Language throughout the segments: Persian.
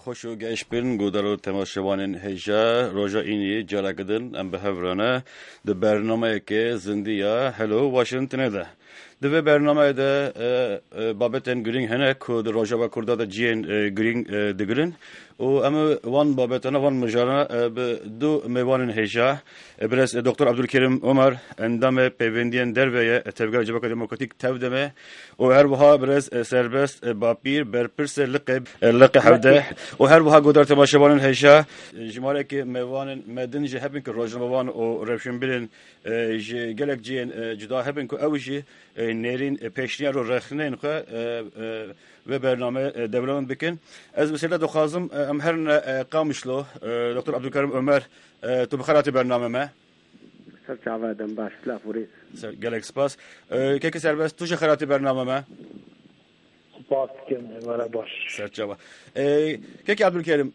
خوش و گشبن گودارو تماشاوانین هجا روژا اینی جالگدن ام به هفرانه ده برنامه که زندیا هلو واشنطن ده ده برنامه ده بابتن گرینگ هنه که ده روژا با کرده ده جین گرینگ دگرن و اما وان بابتنا وان مجانا به دو میوانن هجا برس دکتر عبدالکریم عمر اندام پیوندین درویه تبگار جبهه دموکراتیک تودمه و هر وها برس سربست باپیر برپرس لقب حوده و هر وها قدرت تماشاوانن هجا جماله که میوانن مدن جه هبن که روزنامه وان و رفشن برن جه گلک جین جدا هبن که اوجی نرین پیشنیار رو رخنین که و برنامه دولمان بکن از مثلا دخوازم ام هرن قامشلو دکتر عبدالکریم عمر تو بخرات برنامه ما سرچاوه دم باش لافوریس گلک سپاس که سربست توش خرات برنامه ما سپاس کنم ولا باش سرچاوه که عبدالکریم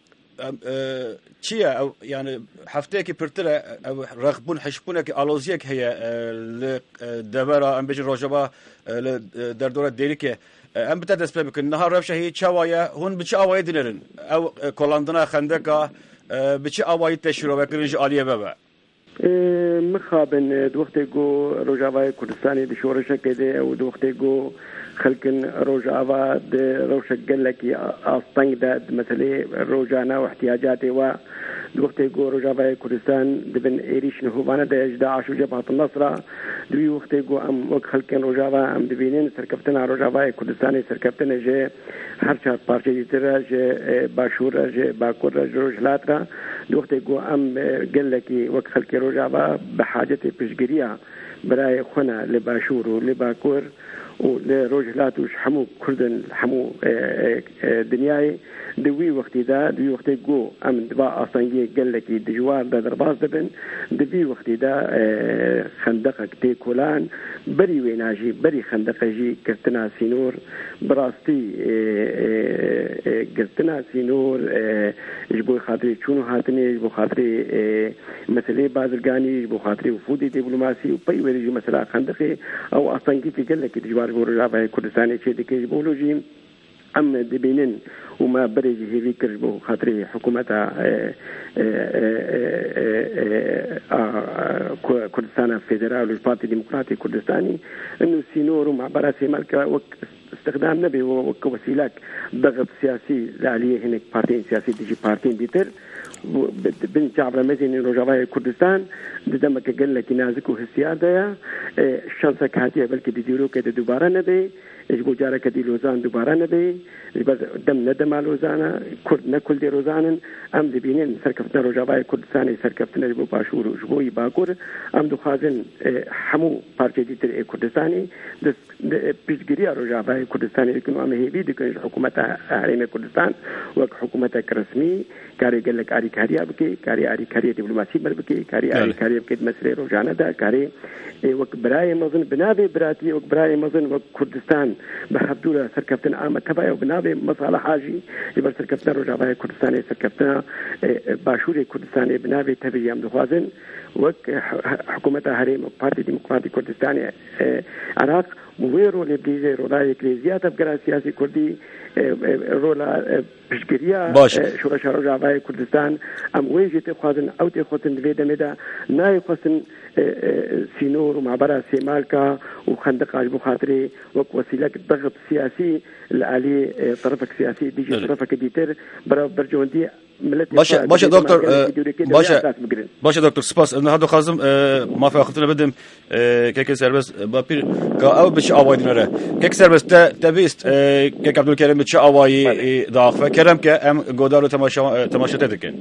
چیه او يعني هفته کی پرتره او رغبون حشبونه کی آلوزیه که هي لدبرا ام بيجي روجبا در دوره دیری که ام بتدرس بكن نهار رفشه هي چوايه هون بچ اوای دینرن او کولاندنا خندقه بچ اوای تشرو بكرنج عالیه بابا مخابن دوخته گو روجاوای کردستانی د شورش کده او دوخته گو خلکن روجاوا د روش گلکی اصطنگ د مسئله روجانا و احتیاجات و دوخته گو روجاوای کردستان دبن ایریش نهوانه د 11 جبهه النصر دوی وخته گو ام وک خلکن روجاوا ام دبینن سرکفتنا روجاوای کردستانی سرکفتنه جه هر چا پارچه دیتره جه باشور جه باکور روجلاترا دوخته گو ام گلکی وک خلک روجاوا بحاجت پیشگیریه برای خونه لباشور و لباکور و لروجلات وش حمو كردن حمو دنياي دوي وقتي دا دوي وقتي جو ام دبا اصنجي قال لك دجوار دا درباز دبن دوي وقتي دا خندقك تي كولان بري ويناجي بري خندقجي كرتنا سينور براستي كرتنا سينور جبو خاطري شنو هاتني جبو خاطري مسألة بازرگاني جبو خاطري وفود دبلوماسي وبي وريجي مسألة خندقي او اصنجي قال لك دجوار جورجافا كردستاني شيء دكي جبولوجي ام دبينن وما بريجي هيفي كرجبو خاطري حكومتها كردستان فيدرال والبارتي ديمقراطي كردستاني انه سينور ومع براسي مالك استخدام نبي وكوسيلة ضغط سياسي عليه هناك بارتين سياسي تجي بارتين بيتر بن جابر مدينة روجاوي كردستان دمك قال لك نازك وهالسيادة الشانسة كهاتية بلكي ديرو كده دوباره نبي اجبو جارة كدي لوزان دوباره نبي دم ندم على لوزانا كرد نكل دي لوزانا ام دبينين سركفتنا روجاوي كردستاني سركفتنا جبو باشور وجبوي باكور ام دو خازن حمو بارتي ديتر كردستاني بيشجريا روجاوي كردستاني لكنو ام هيبي دكن حكومة عالمية كردستان وك حكومة رسمي كاري قال لك اري كاريا بكي كاري اري كاريا دبلوماسي بكي كاري اري كاريا بكي مسيره روجانا دا كاري وك براي مظن بنابي براتي وك براي مظن وك كردستان بحدوره سركفتن عامه تبعه وبنابي مصالح حاجي يبر سركفتنا روجاوي كردستاني سركفتنا باشوري كردستاني بنابي تبي ام دخوازن وك حكومه هرم بارتي ديمقراطي كردستاني عراق مويرو لبيجي رولاي كريزيات بقرا سياسي كردي رولا بشكريا شورش روجاوي كردستان ام ويجي تخوازن او تخوتن بيدا مدا ناي خصن سينور ومعبرة سيمالكا وخندق عجبو خاطري وسيلة ضغط سياسي الالي طرفك سياسي ديجي طرفك ديتر برجوندي باشا دكتور باشا دكتور سپاس هذا خازم ما في وقتنا بدم كيك سربس بابير او بش اوادنره كيك سربس تبيست كيك عبدالکریم بش اوای داخل کرم که ام گودارو تماشا تدکن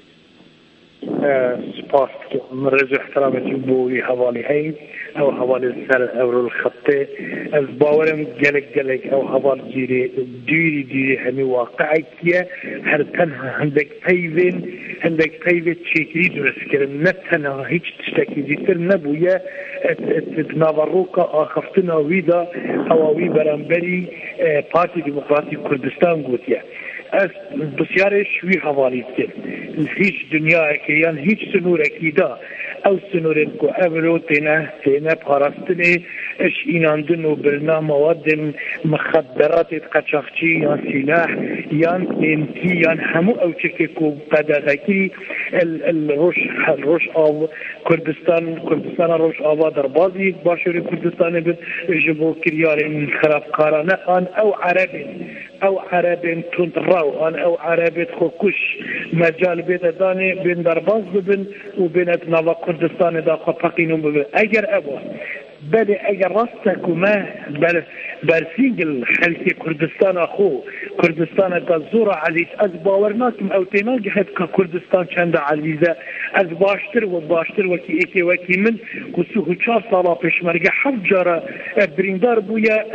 سپاس مرز احترامتي بوي حوالي هاي او حوالي السر او الخطة از باورم جلك او حوالي ديري همي واقعية هر تنها عندك بيفين تشيكري درس كرم نتنها هيك تشتكي ديتر نبويا تنابروكا اخفتنا ويدا هواوي برانبري بارتي ديمقراطي كردستان قوتيا از بسیارش وی حوالی است. هیچ دنیا اکیان هیچ سنور اکیدا او سنورن کو امرو تنه پاراستنی اش ایناندن و برنا مواد مخدرات قاچاقچی یا سلاح یا انتی یا همو او چکو قدغتی الروش آو کردستان روش آوا در بازی باشوری کردستان بد جبو کریار خرابکارانه آن او عربین تندراو آن او عربیت خوکش مجال بیت دانه بین در باز ببین و بینت نوا کردستان دا خواپقینون ببین اگر ابو بله اگر راستك وما برسينجل حلقي كردستان اخو كردستان كزورة عزيز از باورناكم او تناجحت كردستان چند عزيزة از باشتر وكي من كسوه 4 سالا پیشمرگه 7 جارة بريندار بويا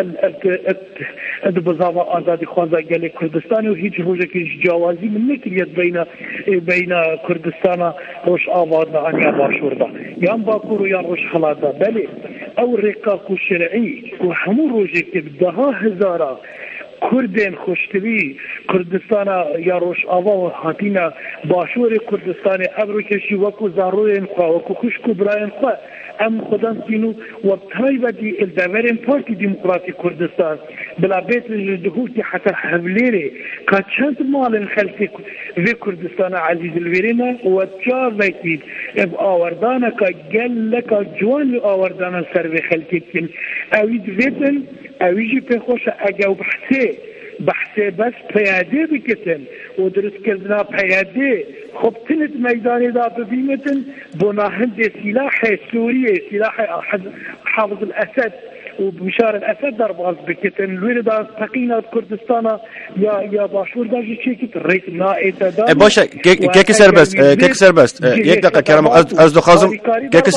بزاوة آزادي خوازا گل كردستان و هيج روجه كيش جوازي من نكريت بين كردستان روش آبادنا عنيا باشوردا يان باكور ويان روش خلاصا بله او رقاق شرعي وحمو روجه كبدها هزارا کردین خوشتوی کردستان یا روش آوا و هاتینا باشور کردستان ابرو کشی وکو زاروین خواه وکو خوشکو براین خواه ام خودان سینو و بطایبتی الدورین پارتی ديمقراطي کردستان بلا بیت لدهوتی حتی حبلیره که چند مال خلقی في کردستان عزیز الویرینه و جار ویتید اب آوردانه که گل لکا جوان آوردانه سر في خلقی کن اوید ویتن اویجی پی خوش اگه بحثه بس پیاده بکتن و درست کردنا پیاده خب تنت میدانی دا ببینتن بناهند سلاح سوریه سلاح حافظ الاسد وبشار الاسد در باز بکتن لویر دا تقینا کردستان یا باشور دا جی چیکت ریت نائتا دا باشه که سربست یک دقیقه کرم از دو خازم که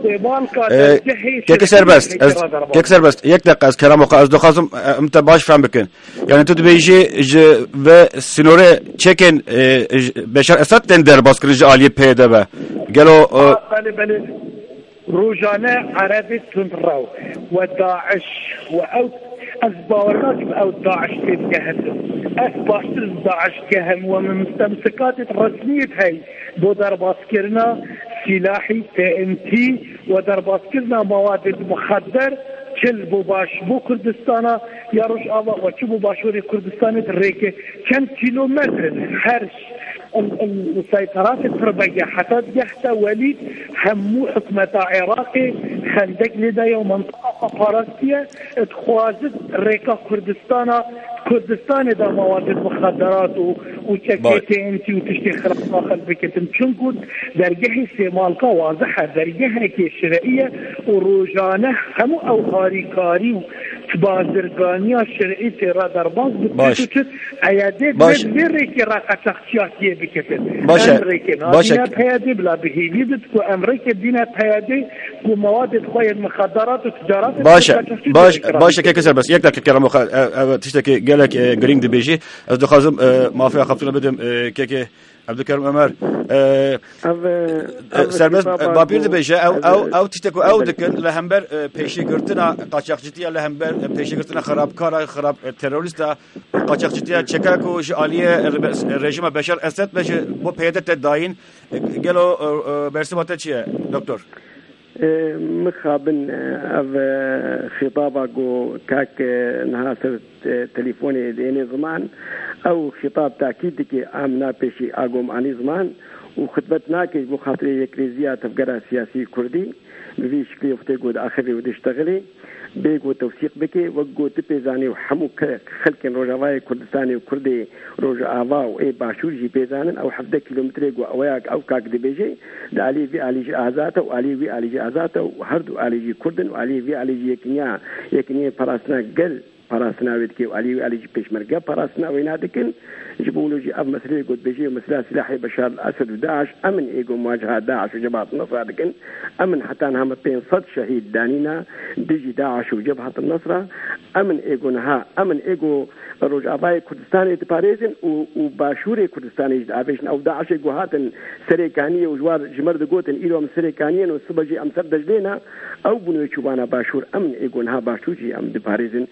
سربست یک دقیقه از کرم از دو خازم امت باش فهم بکن یعنی تو بیجی و سنوره چکن بشار اسد تن در باز کرنج عالی پیدا با گلو بله روجانه عربي تنراو وداعش وأو أسبارات أو داعش تتجهز أسباشتر داعش جهم ومن مستمسكات الرسمية هاي بودر باسكرنا سلاحي TNT ودر باسكرنا مواد مخدر چل بو کردستان یا روش آوا و چه بو باشوری کردستان تریکه چند کیلومتر هرش السيطرات التربية حتى جهت وليد همو حكمة عراقي خندق لدى منطقة فلسطينية تخوازد ريكا كردستان دا مواد المخدرات وشكيتي انتي وتشتي خلق ما خلبكتن چونكو درجه سيمالكا واضحة درجه كي شرعية وروجانه همو او هاريكاري بازرگانی شرعی تیرا در باز بکنید ایاده بریکی راقه شخصیاتیه بکتید باشه پیاده بلا بهیوی بد که امریکا دینه پیاده که مواد خواهد مخدرات و تجارات باشه که کسر بس یک دقیقه کرم تشتکی گلک گرینگ دی بیجی از دو خازم مافیا خفتونه بدم که عبدالکریم عمر سربست بابیر دی بیجی او تشتکو او دکن لهمبر پیشی گرتنا قاچاقچیتیا لهمبر پیشی گرتنا خراب تروریست قاچاقچیتیا چکاکو جالیه رژیم بشار اسد بشه با پیاده تداین گلو برسمات چیه دکتر مخابن اف خطابه جو كاك نهار تليفوني ديني زمان او خطاب تاكيد كي امنا بشي اقوم اني زمان وخطبتنا كي بخاطر يكريزيا تفقرا سياسي كردي بفي شكلي وفتقود اخري ودشتغلي بيقو توثيق بكي وقو تبيزاني وحمو خلقين روجاواي كردستاني وكردي روجا آوا واي باشور جي بيزانن او 7 كيلومتر جو اوياك او كاك دي بيجي دالي في علي جي ازاته وعلي في علي جي ازاته وهردو علي جي كردن وعلي في علي جي يكنيا فراسنا قل فراسنا ويدكي وعلي علي جي بيشمرقه فراسنا وينادكن جبولو جي اب مسري قد بيجي مسلا سلاحي بشار الاسد وداعش امن ايجو مواجهه داعش وجبهه النصره لكن امن حتى انها بين صد شهيد دانينا ديجي داعش وجبهه النصره امن ايجو نها امن ايجو روجاباي كردستان تباريزن وباشوري كردستان ابيشن او داعش جوهاتن سريكانيه وجوار جمر دغوتن ايلوم سريكانيين وسبجي ام سردجلينا او بنو يشوبانا باشور امن ايجو نها باشوجي ام تباريزن وقت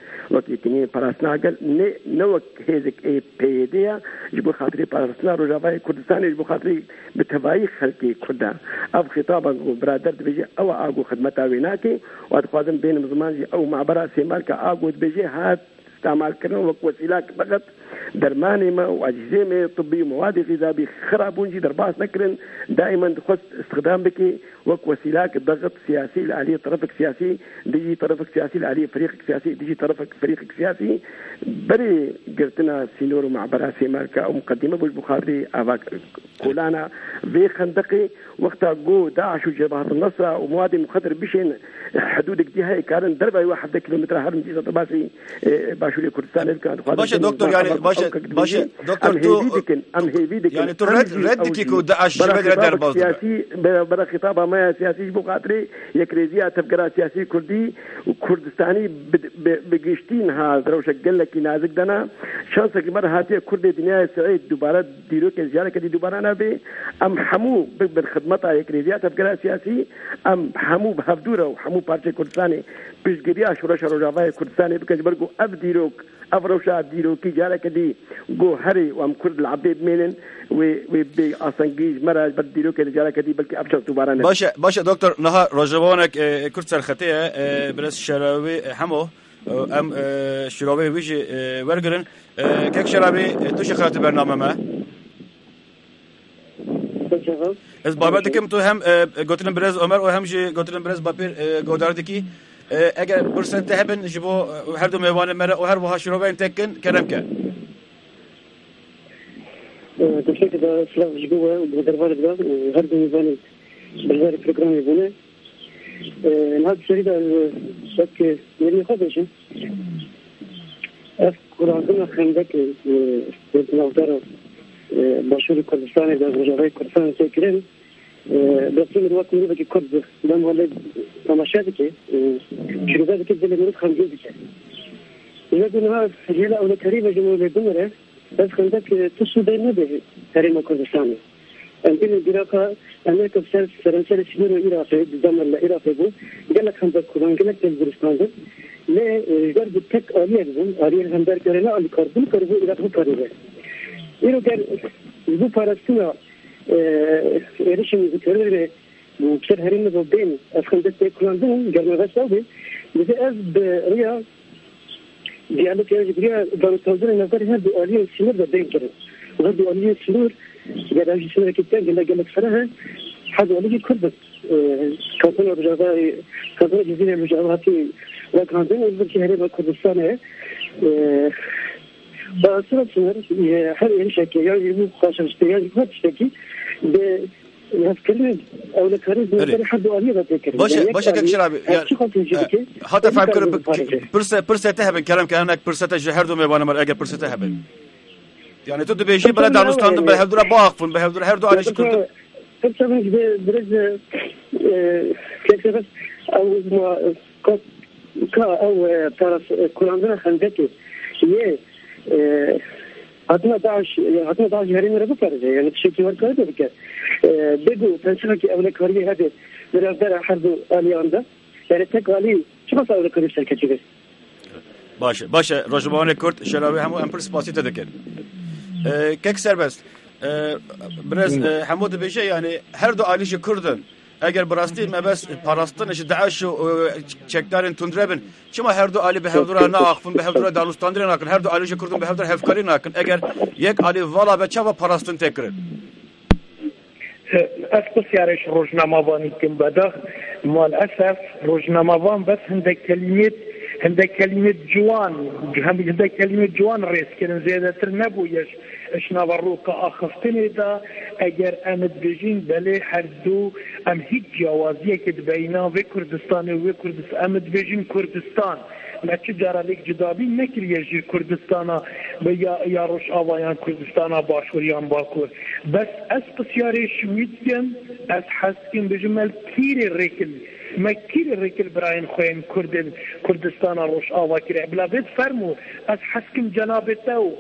يكني براسناقل نوك هيزك اي بيديا جبو خاطري براسنا رجاوي كردستان جبو خاطري بتباي خلقي كردا اب خطابا برادر بيجي او اغو خدمتا ويناكي واتخوازن بين مزمانجي او معبرة سيمالكا اغو بيجي هات استعمال كرنا وسيلات فقط درماني ما واجهزه ما طبي مواد غذائيه خرابونجي درباس نكرن دائما خص استخدام بك وسيلات ضغط سياسي العالي طرفك سياسي ديجي طرفك سياسي العالي فريقك سياسي ديجي طرفك فريقك سياسي بري قلتنا سينور مع براسي ماركا او مقدمه بالبخاري افاك كولانا في خندقي وقتها جو داعش وجبهه النصره ومواد مخدر بشين حدودك دي هاي كان دربه 1 كيلومتر هرم جيزه طباسي باشولي كردستان كان باشا دكتور يعني باشا دكتور ام هيفيدك يعني ردك يكون داعش بدر دربه سياسي برا خطابه ما سياسي بخاطري يكريزيا تفكر سياسي كردي وكردستاني بقشتين هذا روش قال لك نازك دنا شانسك مره هاتي كرد الدنيا سعيد دوباره ديروك زياره كدي دوباره نبي ام حمو بالخدمه يكريزيا تفكر سياسي ام حمو بهفدوره وحمو بارتي كردستاني بيشغريا شورش روجاوي كردستاني بكجبرغو ابديروك افروشا ديروكي جاره كدي جو هري وام كرد العبيد ميلن وبي اصنجيج مراج بديروك جاره كدي بلكي ابشر دوباره باشا دكتور نها روجوانك كرد سرخته برس شراوي حمو ام شراوي ويجي ورغرن كيك شراوي توش خرات برنامه ما از بابتكم تو هم گوتن برز عمر و هم جي گوتن برز بابير گوداردكي اگر برسنت هبن جبو هر دو میوان مره و هر وها شروبين تكن كرمك تشكر ده سلاف جبوه ودربار ده هر دو میوان برزار برنامه يبونه نهاد سريدا شك يري خدش اف قراننا خندك نوتر باشور كردستان ده وجهه كردستان سكرين بس من الوقت اللي بيجي كرد لما ولد تماشاتك شروطات كده اللي نروح خمجيك لكن هذا هلا أو الكريمة جمهورية الدولة بس خندك تسود النبي كريمة كردستان عندنا الدراسة أمريكا بسال فرنسا سينو العراق دم العراق بو قال لك خندك كمان قال لك كردستان ده لا جرب تك آلية بون آلية خندر كرنا آلي كربون كربو العراق كربو يرو قال يبو فلسطين erişim ülkeleri bu şehirlerin de ben aslında kullandığım gelmez tabii bize az rüya diyalog ya danışmanların nazarı her bir aliye sınır da değildir. Bu bir aliye sınır ya sınır kitten gelmek sana hadi aliye kurdu katına rüyada katına cizine mücadelesi ve kandı bu şehre Kurdistan'a bazı sınır her bir şekilde yani bu karşılaştı yani bu şekilde de يذكرني او لكاريز من حد عليه بذكر باشا كك شرابي حتى فهم كل برسه تهبن كلام كان هناك برسه جهر دو ميبان مر اجا برسه تهبن يعني تود بيجي بلد دانستان به هدور باقفن به هدور هر دو عليش كنت طبعا برز كيف بس او او طرف كولندرا خندته هي حتى داعش هرين ربو كارجه يعني بشكل وركار بك بيجو تنسلك أولك هري هذا برادر حرب آلياندا يعني تقالي شو بس أولك هري شركة باشا رجبان كرد شراوي همو امپرس باسی تذكر كيك سربست برز حمود بيجي يعني هر دو آلیش کردن اگر براستی مبس پاراستنش داعش و چکدارن تندربن چما هر دو علی به هفدورا ناخفن به هفدورا دانستاندری ناکن هر دو علیش کردن به هفدورا هفکاری ناکن اگر یک علی والا به چوا پاراستن تکرن اساس یارش روزنامه‌وانی کم بده مال اساس روزنامه‌وان بس هندك كلمة جوان هندك كلمة جوان رئيس كان زيادة نبويش اشنا بروك اخفتني دا اگر امد بجين بلي حردو ام هيك جوازية كد بينا في كردستان و كردستان امد بجين كردستان ما تجارة لك جدابي نكر يجير كردستان يا روش آوائيان كردستان باشوريان باكور بس اس بسياري شويتين اس حسكين بجمال كيري ريكل مكير ركل براين خوين كردستان روش آوا كري بلا بيت فرمو از حسكم جنابته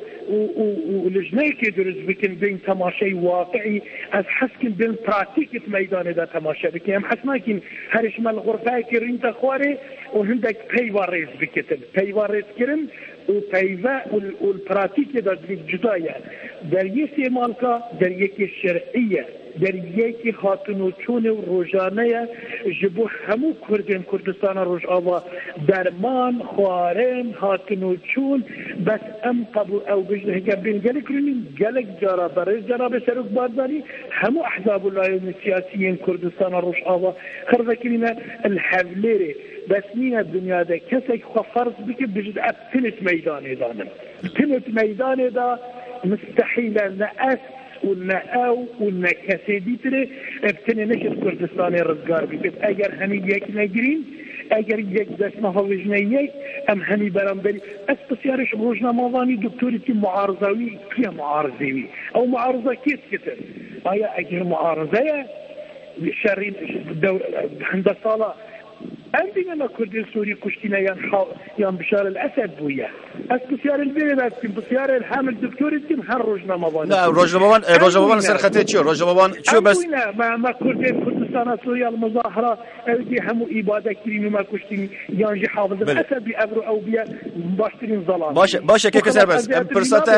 ولجنه که درست بکن بین تماشای واقعی از حسکن بین پراتیکت میدان دا تماشا بکن هم حسنا کن هرش مال غرفه که رین تخواره و هندک پیوار ریز بکتن پیوار ریز کرن و پیوه و الپراتیک دا جدایه در یکی مالکا در یکی شرعیه در یکی خاتون چون و روزانه جبو همو کردستان روز آوا درمان خوارن خاتون چون بس ام قبول او بجنه که بین گلک رنین گلک جارا برای جناب سرک بادبانی همو احزاب الله السیاسیین کردستان روز آوا خرذکرین الحولیره بس نین الدنیا ده کسی خو فرض بکه بجد ابتنت میدانه دانم تنت میدانه دا مستحیل نأس والنقاو والنكاسي ترى ابتني نشر كردستان الرزقار بيت اگر همي يك نجرين اگر يك دسمه وجنيه ام همي برامبري اسبسيارش روجنا ماضاني دكتورتي معارضوي كيا معارضوي او معارضه كيس كتر ايا اگر معارضه شرين الدور عند الصلاه عندنا ما كردين سوري كشتينا يان بشار الأسد بويا أسبسيار البيت بسيار الحامل دكتور يتم هالرجنا مبان لا رجنا مبان سرختي شو رجنا مبان شو بس ما كردين كردستان سوريا المظاهرة أودي همو إبادة كريم ما كشتين يانجي حافظ الأسد بأبرو أو بيا باشترين ظلام باشا كيف سر بس أم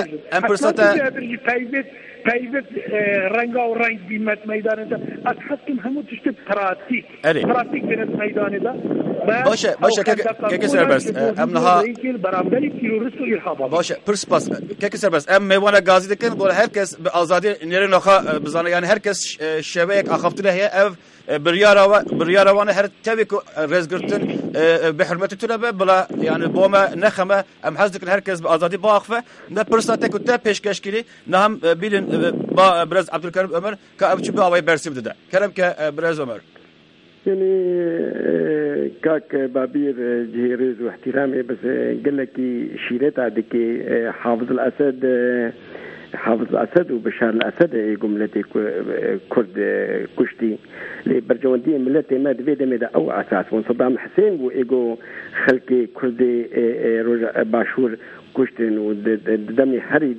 برساته پیوت رنگا و رنگ بیمت میدان دا از حسکم همو تشت پراتیک بینت میدان دا باشه که سر بس امنها برامبری تیروریست و ارهابا باشه پرسپاس که سر بس ام میوان غازی دکن بول herkes به آزادی نیر نخا بزانه یعنی herkes شبه یک اخفتنه هی اف برياروان هر تبيك رزقرتن بحرمته تلبه بلا يعني بوما نخمه ام حزدك herkes بازادي باخفه نه پرساتك وتا پیشکشکلی نه هم بیلن با برز عبدالکریم عمر که ابچو به آوای برسیم داده کرم که برز عمر يعني كاك بابير جهيرز واحترامي بس قال لك شيرت عندك حافظ الأسد وبشار الأسد جملتي كرد كشتي لبرجواندي ملتي ما دفيد مدا أو أساس وصدام حسين وإيجو خلقي كردي رجع باشور كشتن ودمي حريد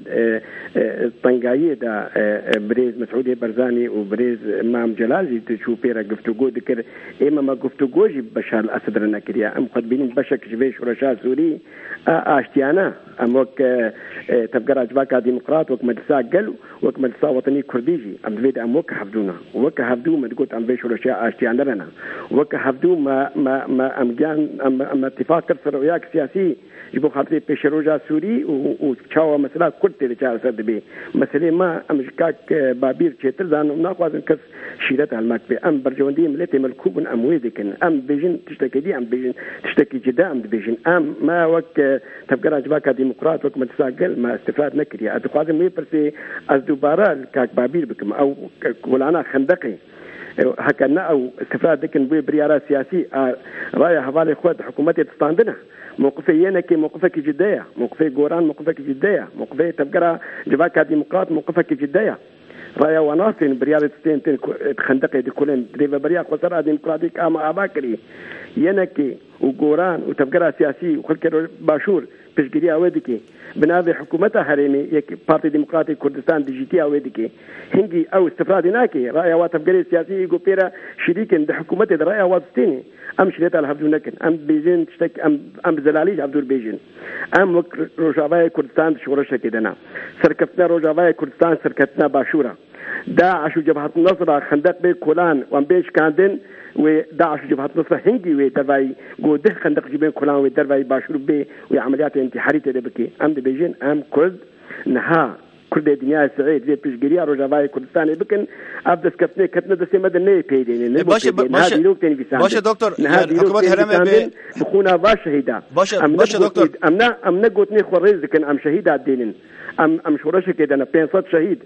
طنقاية دا بريز مسعودي برزاني وبريز مام جلالي تشو بيرا قفتوغو ذكر إما ما قفتوغو جيب بشار الأسد رنا كريا أم قد بينين بشك جبيش ورشا سوري آشتيانا أم وك تبقى أجباك ديمقراط وك مدرسة قل وك مدرسة وطني كرديجي أم دفيد أم وك حفدونا وك حفدو ما تقول أم بيش ورشا آشتيانا رنا وك حفدو ما أم جان أم اتفاق كرسر وياك سياسي جبو خاطري بيشروجا سوري وشاوا مثلا كرتي رجال سد بي مثلا ما امشكاك بابير تشتر زان ناقوازن كس شيرت الماك بي ام برجوندي ملتي ملكوبن ام ويدكن ام بيجن تشتكي دي ام بيجن تشتكي جدا ام بيجن ام ما وك تبقى اجباك ديمقراط وك متساقل ما استفاد نكري اتقاضي مي برسي از دوباره كاك بابير بكم او ولانا خندقي هكذا او استفاد دكن بي بريارة سياسي راية حوالي اخوات حكومتي تستاندنا موقفي ينكي موقفك جدية موقفي قوران موقفك جدية موقفي تبقى جباك ديمقراط موقفك جدية رايا وناصين بريالة ستين تخندقي دي كلين دريبا برياق وصرا ديمقراطيك اما اباكري ينكي وقوران وتبقى سياسي وخلك باشور بشجريا ودكي بنادي حكومتها هريمي يك بارتي ديمقراطي كردستان دي جي تي ودكي هنجي او استفراد ناكي رايا وتبقى سياسي يقول شريكن ده حكومتي ده رايا واتستيني ام شريت على حفظ نكن ام بيجين تشتك ام زلالي عبد البيجين ام وك روجاواي كردستان شورشه كدنا سركتنا روجاواي كردستان سركتنا باشورا داعش وجبهة النصر خندق بي كولان وام بيش كاندن وداعش وجبهة النصر هنجي ودرباي جوده خندق جبين كولان ودرباي باشور بي وعمليات انتحارية دبكي ام بيجين ام كرد نها كرد الدنيا السعيد زي بيشجريا روجاواي كردستان بكن ابدس كتني كتنا دسي مدني بيدين باشا دكتور حكومة هرم بخونا باش شهيدا باشا دكتور امنا قوتني خوريز كن ام شهيدا دينن ام شورش كده انا 500 شهيد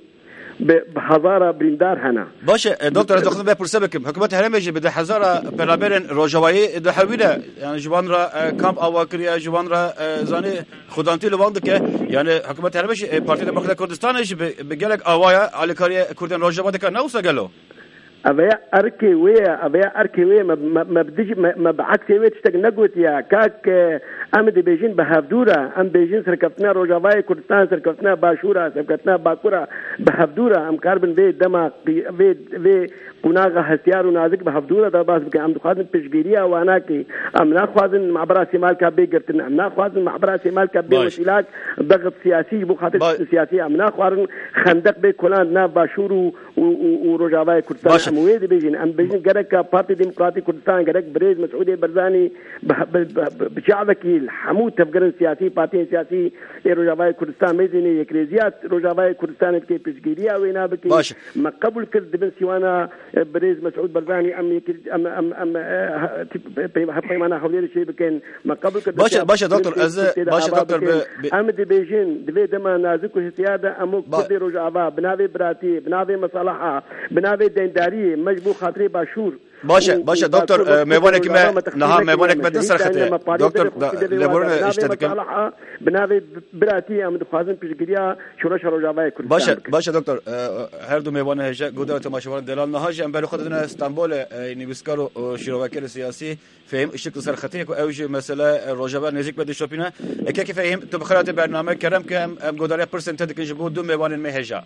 بهزارة بريندار هنا باشه دكتور دكتور بپرسه بکم حکومت هرمجی بده هزار پرابرن روجوایی ده حویله یعنی جوان را کامپ آواکریه جوان را زانی خدانتی لواند که یعنی حکومت هرمجی پارتی دموکرات کردستانش به گلک آوایا علیکاری کردن روجوایی که نوسا گلو أبيا أركي ويا ما بديش ما بعكس ويا تشتغل نقول يا كاك أم دي بيجين بهفدورة أم بيجين سركفتنا روجافاي كردستان سركفتنا باشورة سركفتنا باكورة بهفدورة أم كاربن في دما في قناغة هستيار ونازك بهفدورة ده باس بك أم دخوازن بشجيريا وأنا كي أم ناخوازن معبرة سمال كابي قرتن أم ناخوازن معبرة سمال كابي وسيلات ضغط سياسي بخاطر سياسي أم ناخوازن خندق بكلان نا باشور وروجافاي كردستان مويد بيجين أم بيجين جرك بارتي ديمقراطي كردستان جرك بريز مسعودي برزاني بشعبك الحمود تفكير سياسي بارتي سياسي روجافاي كردستان ميزيني يكريزيات روجافاي كردستان كي بشجيريا وينا بكي ما قبل كرد بن سوانا بريز مسعود برزاني أم بيمانا حولي شيء بكين ما قبل كرد باشا دكتور باشا دكتور أم دي بيجين دبي دما نازكو هتيادا أمو كرد روجافا بنابي براتي بنابي مصالحة بنابي دينداري مجبور خاطري باشور باشا دكتور ميوانك ما نها ميوانك ما تنسر ختي دكتور لبرون اشتدكم بنابي براتي ام دخوازن بيجريا شورش روجاوای كردستان باشا دكتور هر دو ميوان هجا گودا تماشاوان دلال نهاج ام بلو خدنا اسطنبول نيبسكارو شيروكر سياسي فهم اشتك سر ختي كو اوج مساله روجاوا نزيك بده شوبينا كيف فهم تو بخرات برنامج كرم كم گوداريا پرسنت دك جو دو ميوان مهجا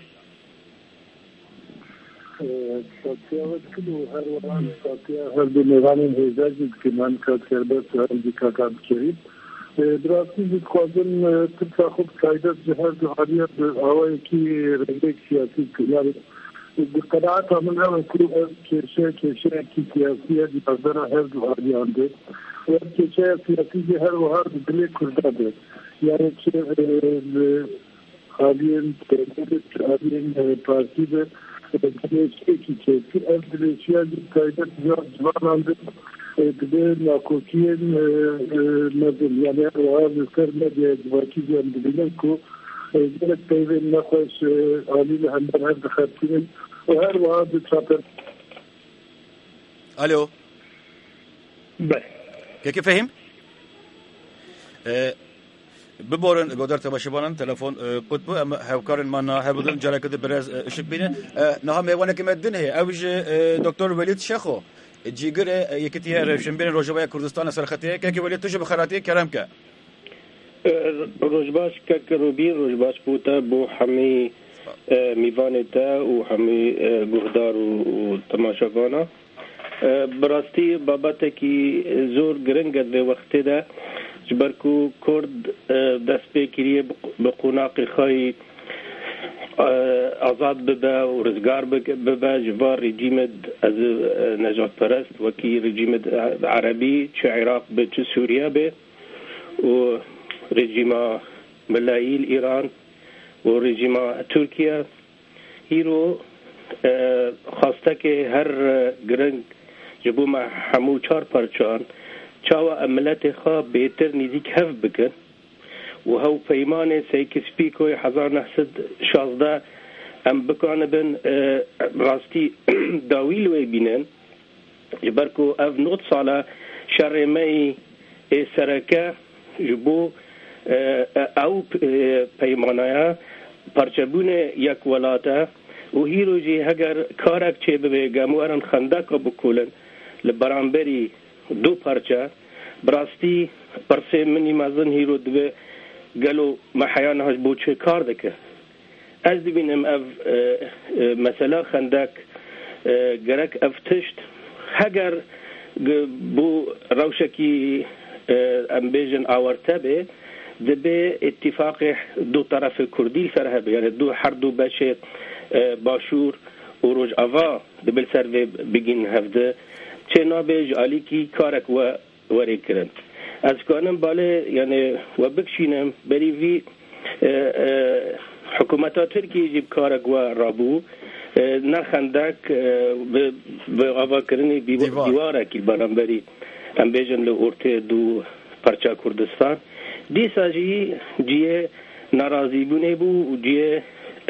ساتیاوت کدو هر وقت ساتیا هر دو میوانیم هزاری که من کار کرده سرزی کار کردیم. دراستی بخوادن ترسا خود کایده جهر جهانیت آوای کی رنگ سیاسی کنار قرارات من هم کلو کشه کی سیاسیه دیگر هر جهانیانده و کشه سیاسی جهر و هر دلی کرده یعنی که حالین پارتی به ki Endonezya kayda civarında nakokiyen nazım yani ağırlıklar medya civarkiyen bilen ko gerek teyven nakış aliyle hember her dikhatinin ve her vaadi çapır. Alo. Beh. Peki fehim? ببورن قدر تماشبانن تلفون قطب أم هوكارن منا هبدون جركة برز إشك بينه نها ميوانك مدن هي أوج دكتور وليد شيخو جيجر يكتيه رشن بين روجبايا كردستان سرختيه كي وليد تجب خراتيه كلامك روجباش كروبين روجباش بوتا بو حمي ميفانتا وحمي جهدار وتماشبانا براستي باباتكي زور جرنجد لوقت ده جبركو كرد دست بكريه بقناق خاي آزاد ببا ورزقار ببا جبار رجيمد از نجات پرست وكي رجيمد عربي چه عراق به چه سوريا به و رجيما ملايل ايران و رجيما تركيا هيرو خواسته که هر گرنگ جبو ما همو چار پرچان چاوا عملت خواه بهتر نزیک هف بکن و هاو پیمان سیکسپیکوی 1916 ام بکانه بن راستی داویل وی بینن جبرکو اف نوت سالا شرمه سرکه جبو او پیمانه پرچبون یک ولاته و هیرو جی هگر کارک چه به گموارن خندق بکولن لبرانبری دو پرچه براستی پرسه منی مازن هیرو دوه گلو محیان هاش بو چه کار دکه از دبینم اف مثلا خندق گرک افتشت هگر بو روشکی امبیجن آورته به دبه اتفاق دو طرف کردی سره به یعنی هر دو بشه باشور و روج آوا دبل سر بگین هفته چه نابج علی کی کارک و وری کرن از کنم باله یعنی و بکشینم بری وی حکومت ترکیه جیب کارک و رابو نخندک به آوا کرنی دیواره کی برانبری ام بیجن لورته دو پرچا کردستان دیسا جیه ناراضی بونه بو جیه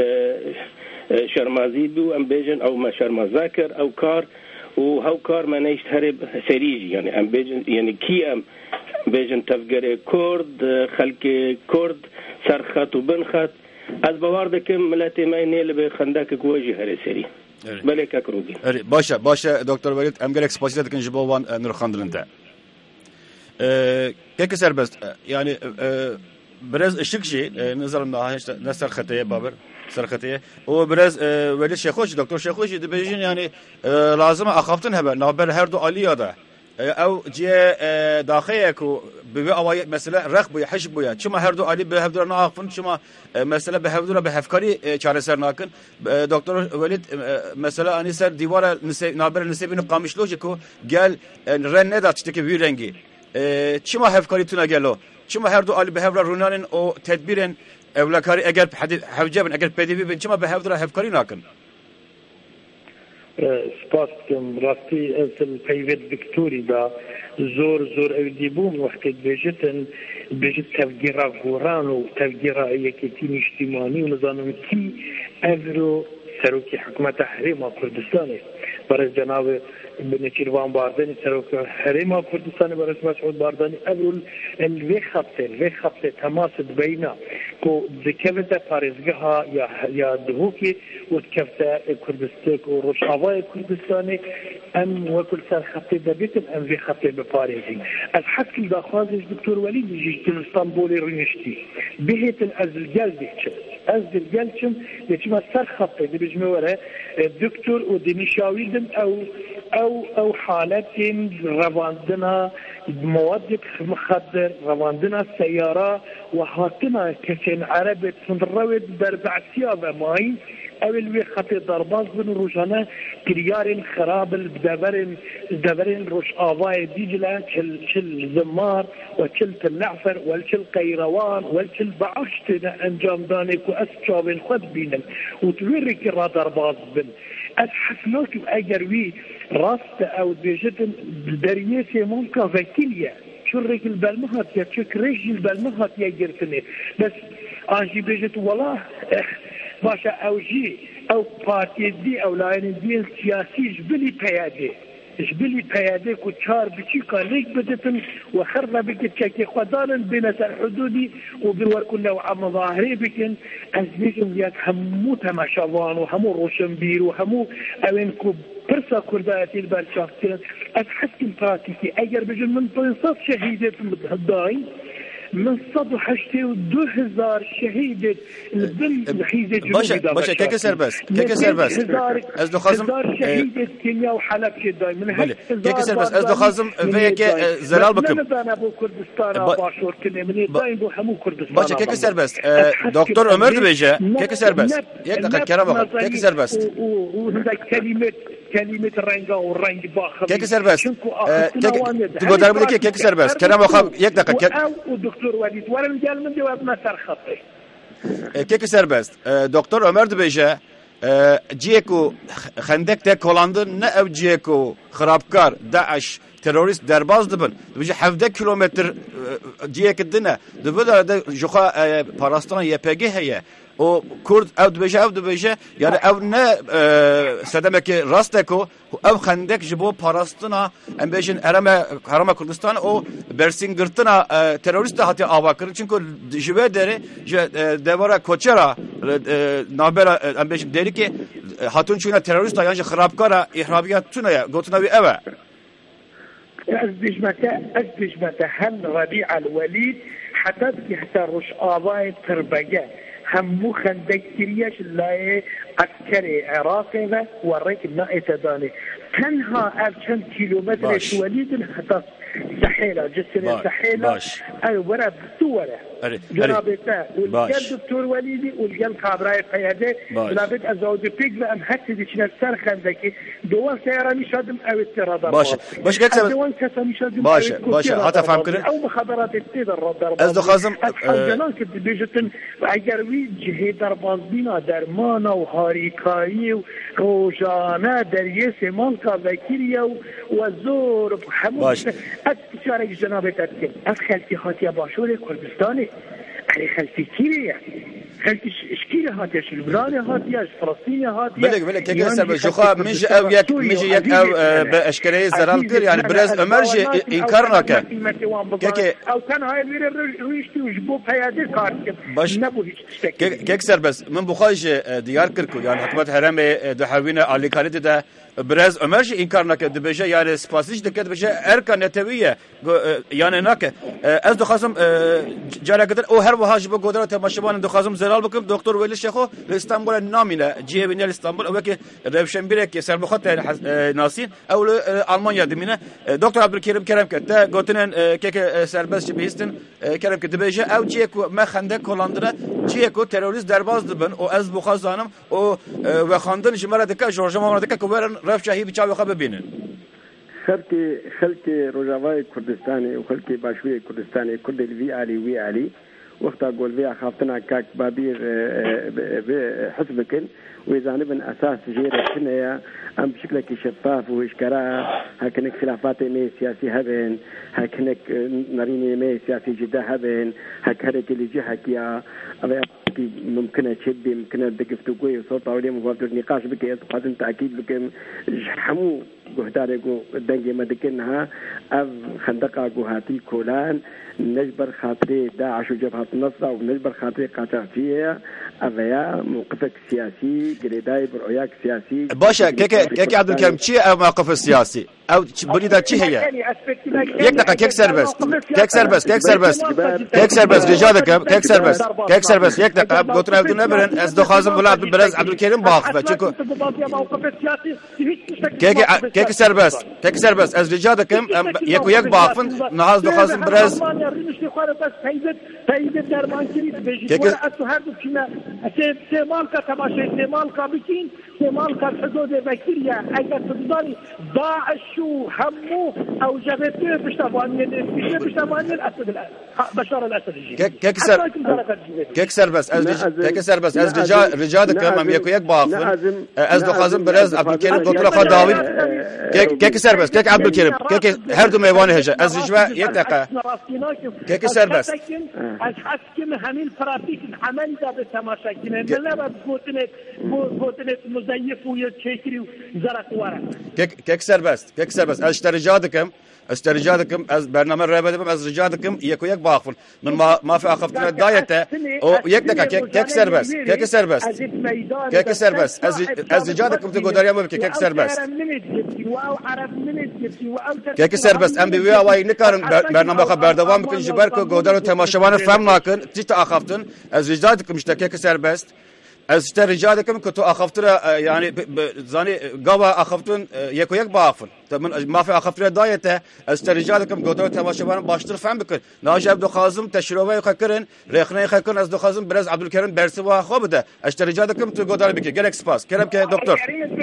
شرمازی بو ام بیجن او ما شرمازاکر او کار و هاو کار ما نيشت هرب سريجي يعني ام بيجن يعني كي ام بيجن تفجر كرد خلق كرد سرخت و بنخت از باور دکم ملت ما نیل به خندق گوجی هر سری بله ککروگی باشه دکتر ولید ام گرک سپاسیت کن جبوان نرخاندلنده که سربست یعنی برز اشتكشي نظر نسر خطيه بابر سر خطيه وبرز ولي شيخوش دكتور شيخوش دبيجين يعني لازم اخافتن هبه نابر هر دو عليا ده او جي داخيكو بي اواي مثلا رخ بو حش بو چما هر دو علي به هفدر ناخفن چما مثلا به هفدر به هفكاري چاره سر ناكن دكتور وليد مثلا اني سر ديوار نابر نسبين قامشلوجكو قال رن ندا تشتكي بي رنگي چما هفكاري تونا گلو چما هر دو علی به هفر رونانن او تدبیرن اولکاری اگر حوجبن اگر پدیوی بن چما به هفر هفکاری ناکن سپاس کم راستی اصل پیوت دکتوری دا زور اودیبوم وقتی بجت تفجیرا گوران و تفجیرا یکیتین اجتماعی و نظام کی افرو سروکی حکومت حریم کردستان برای جناب بنچیروان باردانی سروکی حریم کردستان برای مسعود باردانی افرو الوی خطه تماس بینا کو ذکرت پارزگاه یا دهوکی و ذکرت کردستان و روشاوای کردستان ام وكل سال خطي دبيتم ام في خطي بباريزي الحكي داخوازش دكتور وليد جيجتن اسطنبولي رينشتي بهيتن ازلجال ديكشم يتما سر خطي دي بجمورة دكتور ودنشاويدن او حالتين رواندنا مواد مخدر رواندنا سيارة وهاتنا كسين عربي تنرويد بربع سيابة ماي او الوی خط ضرباز بن روزانه كريار خراب الدبرين روش آوای دیجله چل زمار وچل تلعفر والچل قيروان والچل بعشت انجام دانك واسجاب خد بينن وتوري كرا ضرباز بن اتحسنوك اگر وي راست او بيجتن دريسي ممكن فكيليا شرك البلمهات يا شكريش البلمهات يا جرتني بس انجي بيجت والله باشا او جي او بارتي دي او لاين دي سياسي جبلي بيادي كو تشار بشيكا ليك بدتن وخرنا بك تشاكي خدانا بين الحدودي وبالور كنا وعم ظاهري بكن ازميكم ياك همو تماشاوان وهمو روشنبير وهمو اوينكو برسا كرداتي البالشافتين اتحكم براتيكي اگر بجن من بنصف شهيدة مدهداين من 182,000 شهيد البن خيزة جنوبي باشا كيك سربس از دو خازم شهيد كينيا وحلب شداي من هيك كيك سربس از دو خازم فيك زلال بكم انا ابو كردستان باشور كني من دايم بو همو كردستان باشا كيك سربس دكتور عمر دبيجه كيك سربس يك دقيقه كلام كيك سربس وهذا كلمه الرنجه والرنج باخر كيك سربس تقول دار كيك سربس كلام خاب يك دقيقه دكتور وليد ورم قال من جواب ما سر خطي كيك سربست دكتور عمر دبيجه جيكو خندق ته کولاندن نه او جيكو خرابکار داعش تروریست درباز دبن بيجي 7 کیلومتر جيك دنه دبل جوخا پاراستان YPG هي او كرد او دبيجه يعني او نه سدمك راستكو او خندق جبو پاراستنا ام بيجن ارما كردستان او برسين گرتنا تروریست هاتي آواکرن چونكو جبه دره دوارا کوچرا نابرا ام بيجن دری که هاتون چونه تروریست يعني خرابکارا احرابيات تونه گوتناوي اوه أزدجمته هن ربيع الوليد حتى روش آواي تربية همو خندق كرياش اللي عسكري عراقي وريك النائة داني تنها 1000 كيلومتر وليد حتى سحيلة جسر سحيلة أي ورا بسورة جنابته والجل دكتور وليدي والجل كابراي قيادة جنابت أزود بيج بأم حتى ديشنا السر خندقي دوان سيارة مشادم أو الترادار باش كيكسب دوان كسا مشادم باش حتى فهم كده أو مخابرات التدر أزدو خازم الحجنان كده بيجتن أجروي جهة درباز بينا درمانا وهاريكاي وروجانا دريس مالكا وكيريا وزور بحموش استشارة جنابت أتكلم أخلتي خاتيا باشور كردستاني أخي خلتي كيريا خلقش اشكيل هاتيش لبنان هاتيش فلسطين هاتيش بلك كيك سرباز جوخا مش او يك او باشكاليه زرال كر يعني برز امرجي انكارنا كيك او كان هاي ريشتي وجبو بهيادي كارت باش كيك سرباز من بخاج ديار كركو يعني حكومت هرم دحوينا على كارت ده برز امرجي انكارنا دبجه يعني سپاسیش دکت بجه ارکان نتویه يعني ناکه از دخوازم جاره قدر او هر وهاج بو قدرت تماشبان دخوازم زلال بكم دكتور ولی شیخو استانبول نامینه جیه بینی استانبول او که روشن بیره که سربخوت ناسین او آلمانیا دمینه دکتور عبدالکریم کرم کته گوتنن که سرباز بیستن کرم کته بجه او جیه کو ما خنده کلاندره جیه کو تروریست درباز دبن او از بخوازانم او و خواندن جمره دکه جورج مامر دکه کوبرن رفشاهی بچاو خبر بینن خلق روجاوای کردستانی و خلق باشوی کردستانی کرد الوی علی وی علی وقتا قول فيها خافتنا كاك بابير حسبكن ويزانبن أساس جيرة سنة أم بشكل شفاف وإشكراء هكنك خلافات مي سياسي هبن هكنك نريني مي سياسي جدا هبن هكهرك اللي جهك يا ممكن تشبي ممكن دقفتو قوي وصوت طاولي مفاضل نقاش بك يتقادم تأكيد بك حمو قهداري دنجي مدكنها أف خندقا قهاتي كولان نجبر خاطري داعش وجبهة النصرة ونجبر خاطري قاطعتية أفيا موقفك سياسي قريداي برؤياك سياسي باشا كيك عبد الكريم شي أو موقف السياسي أو بريدة شي هي يك دقيقة كيك سربس رجالكم كيك سربس يك دقيقة قلت له بدون أبرن أصدق خازم ولا عبد الكريم باخفة شكو كيك سربس از رجالكم يك باخفن نهاز دو خازم برز تایید درمانگیری بهش ولی از هر دو کنا استعمال کا تماشای استعمال کا بکین استعمال کا حدود بکیریا اگر تدانی داعش و همو او جبهه پشتوانی الاسد بشار الاسد كيك سربس از رجالكم هم يك باخفن از دو خازم برز عبد الكريم قلت له داوود كيك سربس كيك عبد الكريم كيك هر دو میوانه هجا از رجوع یک دقیقه كيك سربس از حسكم همین پراتیک عمل دا به تماشا کنه نه بوتنت مزيف و چکری و زرقواره كيك سربس از رجالكم از برنامه رابطه از رجالكم يك باخفن من ما في اخفتنا دايته او یک دقیقه كيك سربس از رجالكم تقول داريا مو كيك سربس ام بي واي نكارن برنامه خبر دوام بكن جبركو گودر تماشاوان فهم ناكن تيت اخفتن از رجالكم اشتا كيك سربس از رجالكم كنتو اخفتنا يعني زاني قوا اخفتن يك باخفن ما في اخفتنا دايته از رجالكم گودر تماشاوان باشتر فهم بكن ناجي عبد القاسم تشروي خكرن رخني خكرن از دخازم برز عبد الكريم برسوا خوبده از رجالكم تو گودر بك جلك سباس كلام كه دكتور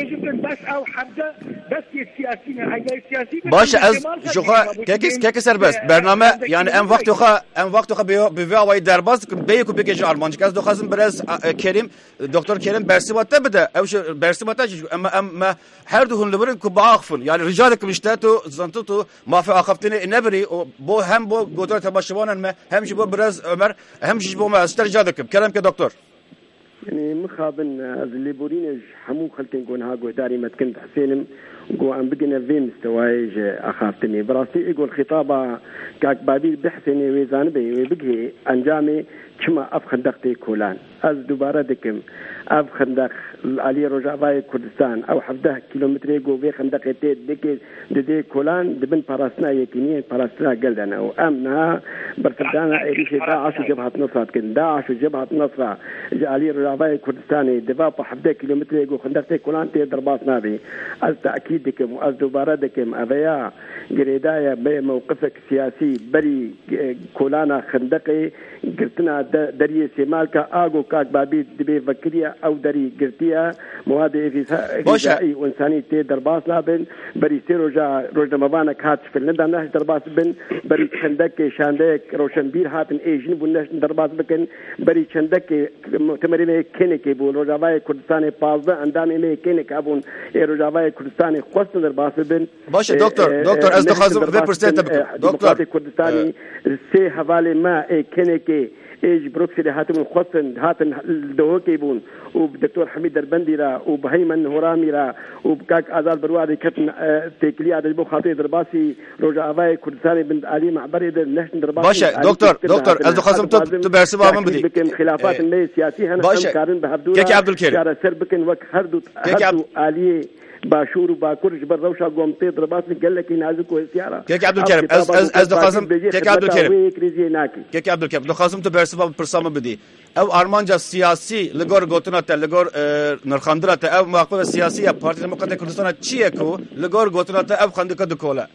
باشه از جوخا كيك سربس برنامه يعني ام وقت خو بيواي درباز بيكو بيجي آلمانجا از دخازم برز كريم دكتور كريم برسواته بده او برسواته اما هر دهون لبرن كو باخفن يعني رجالكم اشتاتو زنتو ما في اخفتني نبري بو هم بو گودر تباشوانن ما همش بو برز عمر همش بو ما استرجالكم كلام كه دكتور يعني مخابن از الليبورين حمو خلتين قونها قداري ما تكنت حسينم قو أن بقنا في مستواي أخافتني براسي يقول خطابة كاك بابيل بحثني ويزانبي ويبقي أنجامي كما أف خندقتي كولان از دوباره دكم أف خندق علي رجاوي كردستان أو 17 كيلومتر جو في خندق دك ددي كولان دبن باراسنا يكيني باراسنا قلدنا وأمنها برتدانا إيش داعش وجبهة نصرة كن داعش وجبهة نصرة علي رجاوي كردستاني دبا 17 كيلومتر جو خندقتي كولان تي درباسنا بي از تأكيد دكم وأز دوباره دكم أبيا قريدايا بموقفك سياسي بري كولانا خندقي قلتنا دري سيمالكا آغو كاك بابي دبي فكريا أو دري قلتيا مواد غذائي وإنساني تي درباس نابن بري سيرو جا روجنا مبانا كاتش في اللندن ناش درباس بن بري خندق شاندك روشنبير هاتن ايجن بناش درباس بكن بري خندق مؤتمري كينيكي بول روجاواي كردستاني بازا اندامي مي كينيك ابون روجاواي كردستاني خصن درباس بن باشه دكتور از دخازم في برسنت دكتور كردستاني سي حوالي ما كينيكي ايج بروكسل هاتم خصن هاتن دوكي بون وبدكتور حميد دربندي را وبهيمن هرامي را وبكاك آزاد بروادي كتن تكلي عدد بو خاطي درباسي روجا أفاي كردستاني بنت علي معبري در نحن درباسي باشا دكتور از خاصم تو برسي بابا بدي بكن خلافات اللي سياسي هنا كارن بهبدورا كيكي عبد الكريم شارع سر بكن وك هردو علي باشور وباكور جبر روشا قومتي درباسي قال لك ينازك وسيارة كيكي عبد الكريم از خاصم كيكي عبد الكريم كيكي عبد الكريم خاصم تو برسي بابا برسام بدي او ارمانجا سیاسی لگور گوتنات لگور نرخاندرات او مواقف سیاسی پارتی دموکرات کردستان چیه کو لگور گوتنات او خندق دکولا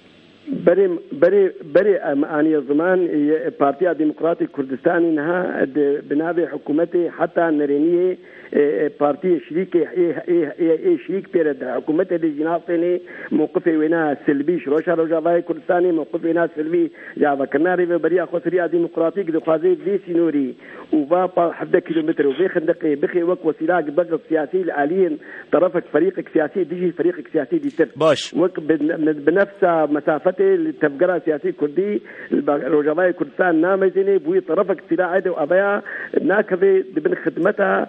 بري اني الزمان بارتي ديمقراطي كردستاني انها بنابي حكومتي حتى نرينيه بارتي شريك شريك بيرد حكومتي دي جناطني موقفي وينها سلبي شروشا روجافاي كردستاني موقفي وينها سلبي جافا كناري بري اخو سريا ديمقراطيك دو قاضي دي سينوري وبابا حدا كيلومتر وفي خندقي بخي وك وسيلاك بقى سياسي الاليين طرفك فريقك سياسي ديجي فريقك سياسي دي تر باش وك بنفس مسافته التفجير السياسي كردي روجافاي كردستان نامزيني بوي طرفك سلاح وابيا ناكبه بن خدمتها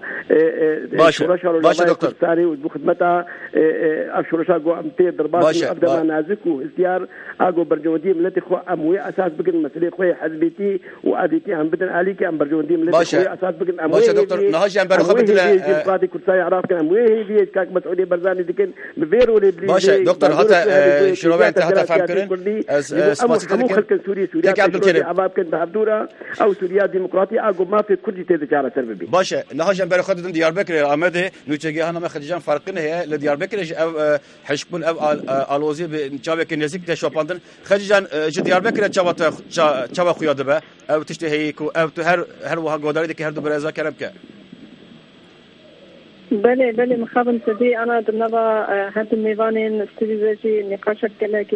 باشا دكتور ثاني وخدمتها اشرشا جو امتي درباس ابدا نازكو اختيار اجو برجودي ملتي خو اموي اساس بقن مسلي خوي حزبيتي واديتي هم بدن عليك ام برجودي ملتي خوي اساس بقن اموي باشا دكتور نهاج ام برخبت لا قاضي كرساي عراف كان اموي هي كاك مسؤولي برزاني دكن بفيرو لي باشا دكتور حتى شنو انت حتى فهم كرن مو خلق سوري عبد الكريم عباب كان بهبدوره او سوريا ديمقراطي اجو ما في كردي تذكر سببي باشا نهاج ام برخبت دياربكر امده نوچگی هنما خدیجان فرقی نه ل دیاربکر او حشبون او الوزی به چاوک نزدیک ته شوپاندن خدیجان ج دیاربکر چاوا خویاده به او تشته هیکو او تو هر وها گوداری که هر دو برزا کرب که بله مخابن سدي انا دنبا هاد الميزانين استراتيجي نقاشات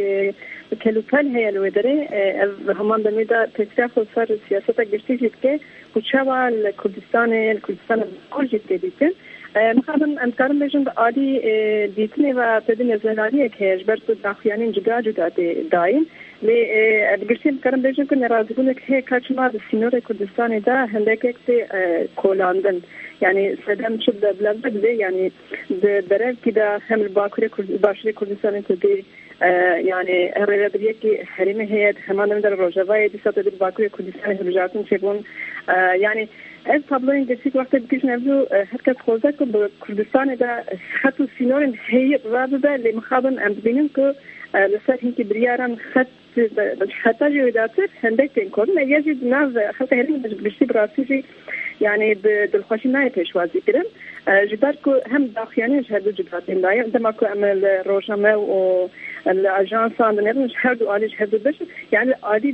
كلوكال هي الودري همان دميدا تكتاف صار سياسة جشتيجي كه وشوا الكردستان كل جد ديتن مخابن امكان بيجن عادي ديتني و بدن زلاليه كه جبرت داخيانين جدا داين لي بگشتیم کردن بيجن که نرازگونه که کارشما سینور کردستان دا هندکه کولاندن يعني سدام شد بلاد يعني برر كده هم الباكوري باشري كردستان كدي يعني الرياضية كي حريمة هي همان من الروجافاي دي سطح الباكوري كردستان رجعتهم شبون يعني از طبعاً دستيك وقت بكيش نبدو هكذا خوزك بكردستان ده خطو سينورين هي رابطة لمخابن ام بينن كو لسات هنكي برياران خط حتى جوداتر هندك تنكون يجد ناس خلق هرين بجبشتي براسيجي يعني بالخوشي ناي بيشوازي كرن جداركو هم داخياني جهدو جداتين داي عندما كو عمل روشنامه و الاجانس عندنا جهدو عالي جهدو بش يعني عادي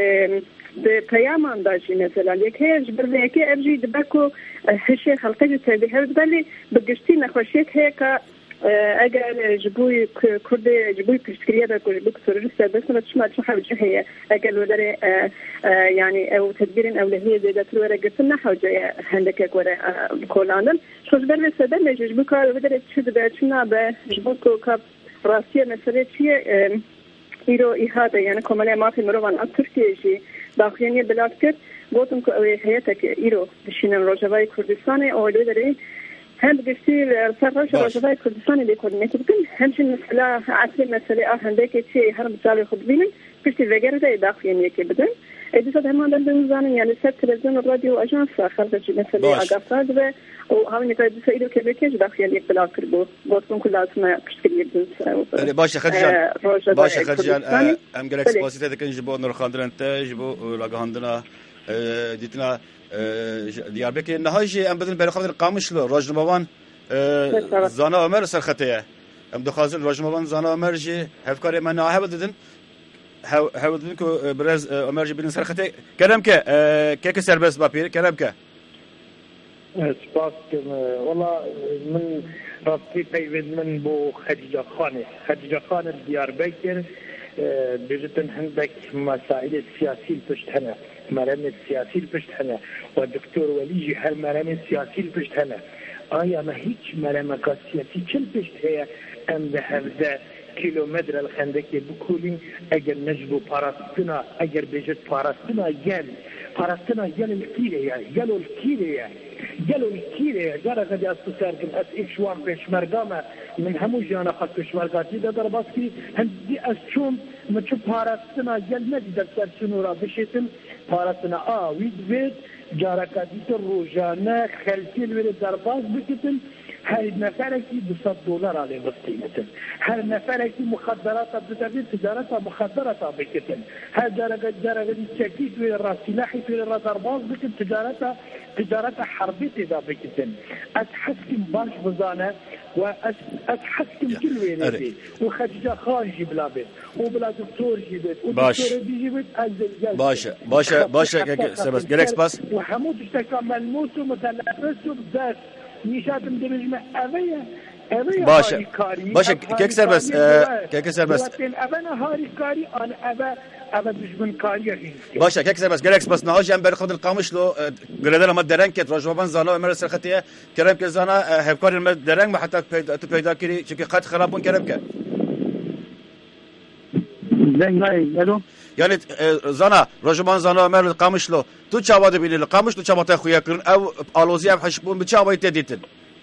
بقيام انداجي مثلا يكي جبر ليكي ارجي دبكو هشي خلقي تبي هر بالي بقشتي نخوشيك هيك اگر جبوي كرد جبوي تشكيليه بكل بكسر بس ما تسمع حاجه هي اگر ودري يعني او تدبير اولويه زي ورا قلنا حاجه عندك ورا كولاندن شو جبر السبب اللي جبوك ودري تشد باتنا بجبوك كاب راسيه مثلا شيء ايرو احاطه يعني كماليه ما في مروان تركيا شيء داخليه بلاد كت قلتم حياتك ايرو بشين روجافاي كردستان او ودري هم بقصير فرش روجافاي كردستان اللي كورنيت بكن همشي مسألة عصري مسألة هندك شيء هرم جالي خدمين بشتي وغيره ده داخليه كي بدن إذا صار هم عندنا نظام يعني سات تلفزيون الراديو أجانس خارج مسألة أقافات و وهاي نقدر نسأله كيف داخليه بلاد كربو بوتكم كلها اسمها بشتي بدن باشا خدجان ام جالكس باسيت هذا كان جبوا نرخاندر انت جبوا لاغاندنا ديتنا دياربكر نهاجي ام بدن برخاطر قامشلو راجنموان زانا عمر سرختيه ام دخازن راجنموان زانا عمر جي هفكار من ناهب ددن هاودن کو برز عمر جي بن سرختيه كرمك كيك سربس بابير كرمك سپاس والله من راستی پیوند من بو خدیجه خان دیاربکر بجتن هندك مسائل سياسية بشتهنا مرامج سياسية بشتهنا والدكتور وليجي هالمرامج سياسية بشتهنا آیا ما هیچ مرامج سياسية چل بشتهيا ام بهفده کیلومتر الخندکی بکولین اگر نجبو پاراستنا اگر بجد پاراستنا گل الكيلة گل الكيلة جارة قد يستسار كم أس إشوار بشمرقامة من همو جانا خط بشمرقاتي دا در باسكي هندي أسشوم مچو پاراستنا گل ندي در سر سنورا بشيتن پاراستنا ويد بيت جارة قد روجانا خلتين ويد در باس بكتن هر نفرکی $200 عليه بقيمة هر نفرکی مخدرات بتبين تجارة مخدرات بكتن هر درجة تشكيت ولا راس سلاحي ولا راس أرباز بكتن تجارة حربية إذا بكتن أتحسكم باش بزانة وأتحسكم كل وين وخديجة خارجي بلا بيت وبلا دكتور جيبت ودكتور بيجيبت أنزل باشه سبس جلكس باس وحمود اشتكى ملموس ومتلبس وبداس نشاتم دمجمع أبيا باشه كيك سربس أبنا هاري كاري أنا أبا دشمن كاري باشه كيك سربس جلكس باس نهاجم برخد القامش لو قردنا ما درن كت رجوبان زانا امر سرختيه كرم كزانا هفكار المد درن ما حتى پیدا کری چونکه قد خرابون کرم که الو يعني زانا رجمان زانا امر القامش لو تو چاواده بيني القامش تو چاواته خويا كرن او الوزي ام حشبون بچاوي تديتن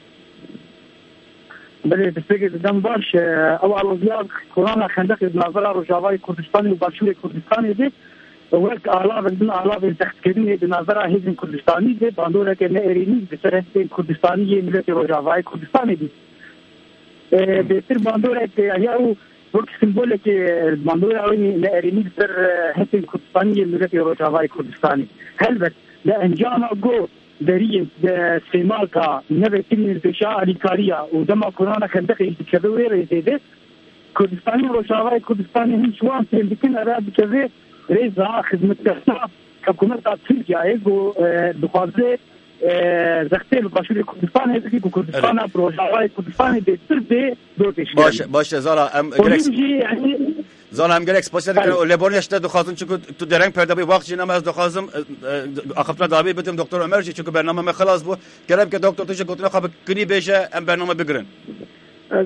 بله بسیار دم باش او الوزي قرآن خندق نظر رجاوای کردستانی و باشور کردستانی دید وقت اعلی سخت کردن نظر حزب کردستانی دید باندوره که نه ایرانی بسر کردستانی ملت رجاوای کردستانی دید بسیار باندوره که یا وقت سیمبوله که باندوره اولی نه ایرانی بسر حزب کردستانی ملت رجاوای کردستانی هلبت لانجام گو دریم د سیمالکا نوې تیمې بشا الیکاریا او دما قرآن خندق کبوی رسیده کردستانی روشاوای کردستانی هم شوان تلبکن اراد کبوی رضا خدمت کرتا حکومت ترکیه ایگو دخوازه زخته باشور کردستان هزکی که کردستان روشاوای کردستان بیتر به دو تشکیل باشه زالا ام زانا هم گلکس پاسه دکن لبونیش تا دخوازم چون تو درنگ پرده بی وقت جنام از دخوازم اخفتنا دابی بدم دکتر عمر چون برنامه ما خلاص بو کلام که دکتر توش گفتن خب کنی بشه ام برنامه بگرن از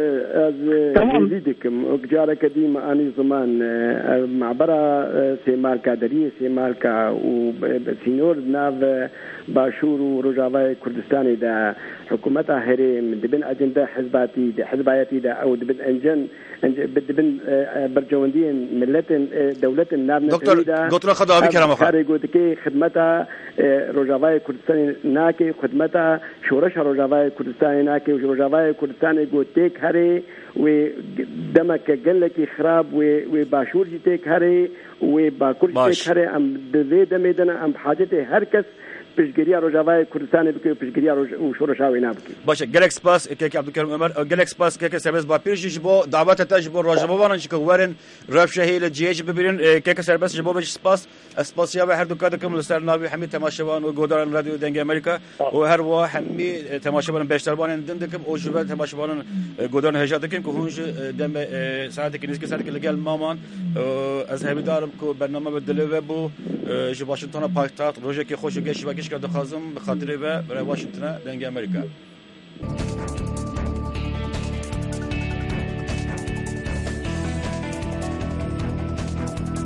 زیدکم جاره قدیم آنی زمان معبره سیمالکا دری سیمالکا و سینور ناو باشور و رجاوای کردستانی دا حکومت هرم دبن اجنده حزبایتی دا او دبن انجن دبن برجواندی ملت دولت ناو دکتر گوترا خدا بکرم آخر خاری گوت که خدمت رجاوای کردستانی ناکی خدمت شورش رجاوای کردستانی ناکی و رجاوای کردستانی گوتیک هری و دمک گلکی خراب و باشور جیتیک هری و باکور جیتیک هری ام دوی دمیدن ام حاجت هر کس پیشگیری روجاوای کردستان بکی و پیشگیری شورشاوی نبکی. باشه گلکس پاس که عبدالکریم عمر گلکس پاس که سرباز با پیشش با دعوت تاج با راجبوانان که ورن رفت شهیل جیش ببینن که سرباز جبو بهش اسپاسیا به هر دو کار کم لسر ناوی حمید تماشاوان و گوداران رادیو دنگ امریکا و هر وا حمی تماشاوان بیشتربان دندکم او جبه تماشاوان گوداران هجات کم که هونج دم ساعت که نیست که ساعت که لگل مامان از همی دارم که برنامه بدلوه بو جو واشنگتن پایتخت روزی که خوشگل شبکه‌اش کرده خازم به خاطر و برای واشنگتن دنگ امریکا